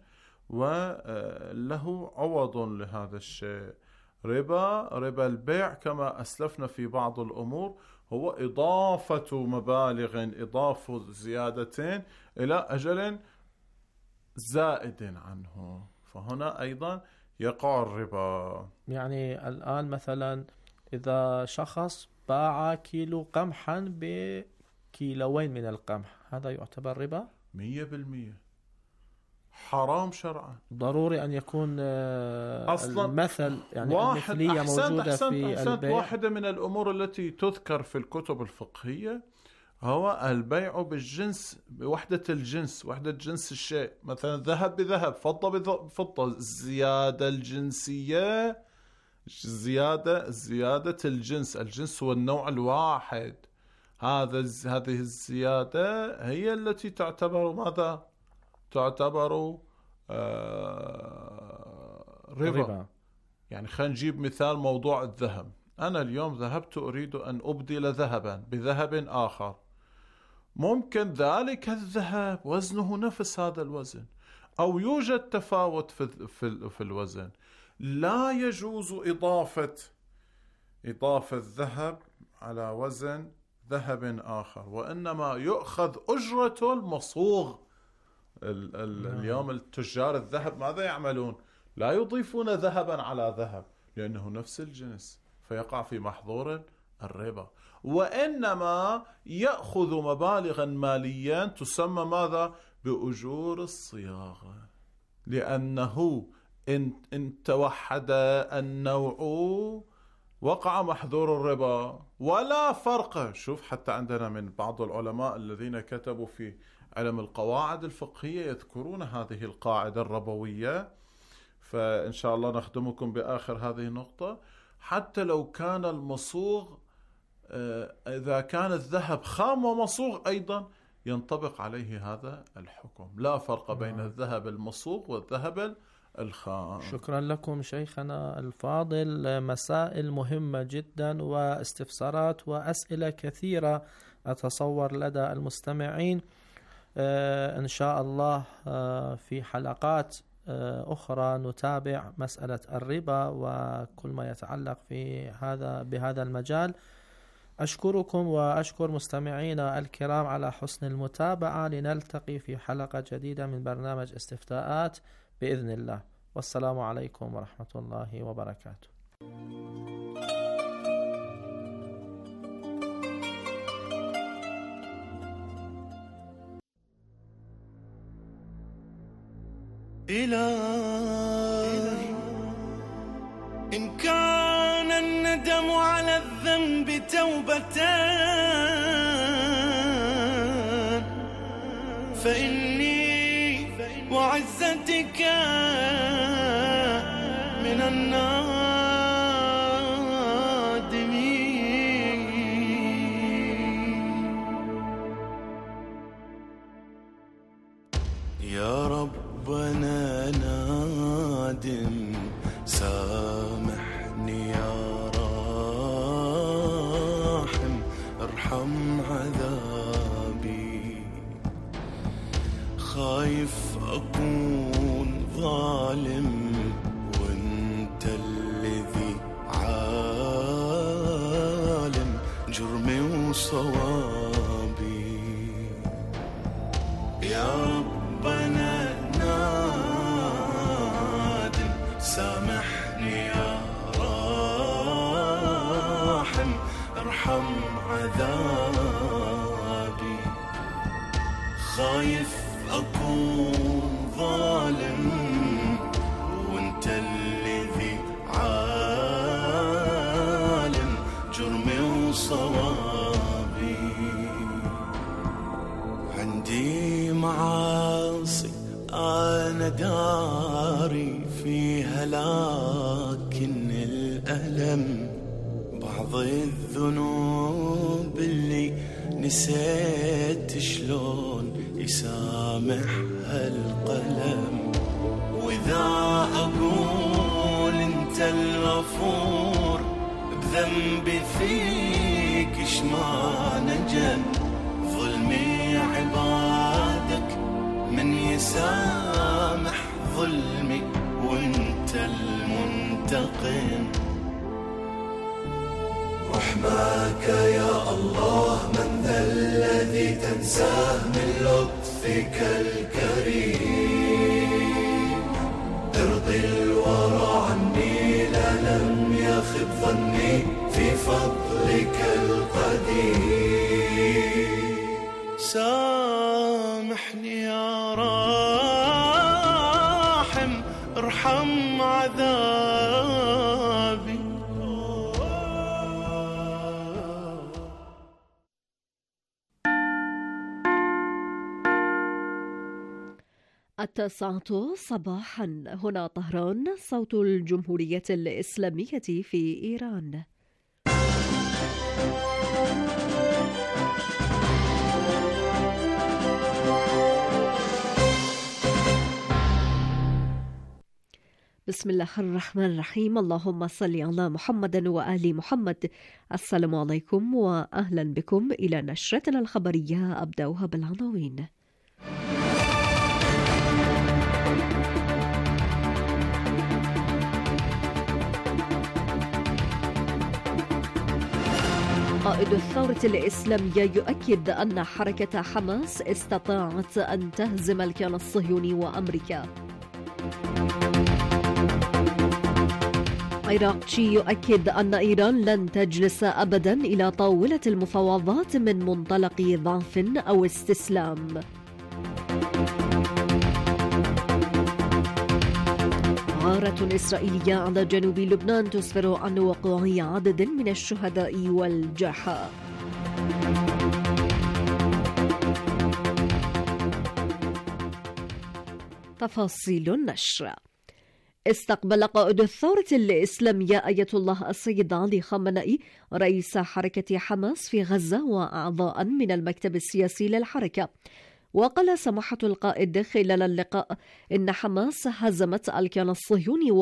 وله عوض لهذا الشيء. ربا البيع كما أسلفنا في بعض الأمور هو إضافة مبالغ، إضافة زيادتين إلى أجل زائد عنه، فهنا أيضا يقع الربا. يعني الآن مثلا إذا شخص باع كيلو قمحا بكيلوين من القمح، هذا يعتبر ربا 100%، حرام شرعا. ضروري أن يكون أصلا المثل يعني المثلية موجودة في البيع. واحدة من الأمور التي تذكر في الكتب الفقهية هو البيع بالجنس، بوحدة الجنس، وحدة جنس الشيء، مثلا ذهب بذهب، فضة بفضة، الزيادة الجنسية، زيادة الجنس هو النوع الواحد. هذه الزيادة هي التي تعتبر ماذا؟ تعتبر ربا. يعني خلينا نجيب مثال موضوع الذهب. أنا اليوم ذهبت أريد أن أبدل ذهبا بذهب آخر، ممكن ذلك الذهب وزنه نفس هذا الوزن، أو يوجد تفاوت في الوزن، لا يجوز إضافة ذهب على وزن ذهب آخر، وإنما يؤخذ أجرة المصوغ. اليوم التجار الذهب ماذا يعملون؟ لا يضيفون ذهبا على ذهب لأنه نفس الجنس، فيقع في محظور الربا، وإنما يأخذ مبالغا ماليا تسمى ماذا؟ بأجور الصياغة، لأنه إن توحد النوع وقع محظور الربا، ولا فرق. شوف حتى عندنا من بعض العلماء الذين كتبوا في علم القواعد الفقهية يذكرون هذه القاعدة الربوية، فإن شاء الله نخدمكم بآخر هذه النقطة. حتى لو كان المصوغ، إذا كان الذهب خام ومصوغ أيضا ينطبق عليه هذا الحكم، لا فرق بين الذهب المصوغ والذهب الخام. شكرا لكم شيخنا الفاضل، مسائل مهمة جدا واستفسارات وأسئلة كثيرة أتصور لدى المستمعين. إن شاء الله في حلقات أخرى نتابع مسألة الربا وكل ما يتعلق بهذا المجال. أشكركم وأشكر مستمعينا الكرام على حسن المتابعة. لنلتقي في حلقة جديدة من برنامج استفتاءات بإذن الله، والسلام عليكم ورحمة الله وبركاته. إلهي إن كان الندم على الذنب توبتان فإني وعزتك من النادمين. يا ربنا نادم سامحني يا راحم ارحم عذابي، خايف أكون ظالم وانت الذي عالم جرمي وصوابي. يا ربنا نادم سامحني يا راحم ارحم عذابي، خايف أكون ظالم وانت الذي عالم جرمي وصوابي. عندي معاصي أنا داري فيها لكن الألم، بعض الذنوب اللي نسيت شلون يسامحها القلم. وإذا أقول أنت الغفور بذنبي فيك إشما نجم، ظلمي عبادك من يسامح ظلمي وانت المنتقم. رحمك يا الله من ذا الذي تنساه من لطفك الكريم، ارضي الورى عني لا لم يخب ظني في فضلك القدير. سامحني يا راحم ارحم عذابي. التاسعة صباحا، هنا طهران، صوت الجمهورية الإسلامية في إيران. بسم الله الرحمن الرحيم. اللهم صل على محمد وآل محمد. السلام عليكم وأهلا بكم إلى نشرتنا الخبرية. أبدأها بالعناوين. قائد الثورة الإسلامية يؤكد أن حركة حماس استطاعت أن تهزم الكيان الصهيوني وأمريكا. عراقشي يؤكد أن إيران لن تجلس أبدا إلى طاولة المفاوضات من منطلق ضعف أو استسلام. غارة إسرائيلية على جنوب لبنان تسفر عن وقوع عدد من الشهداء والجرحى. تفاصيل النشر. استقبل قائد الثورة الإسلامية آية الله السيد علي خامنئي رئيس حركة حماس في غزة وأعضاء من المكتب السياسي للحركة. وقال سماحة القائد خلال اللقاء إن حماس هزمت الكيان الصهيوني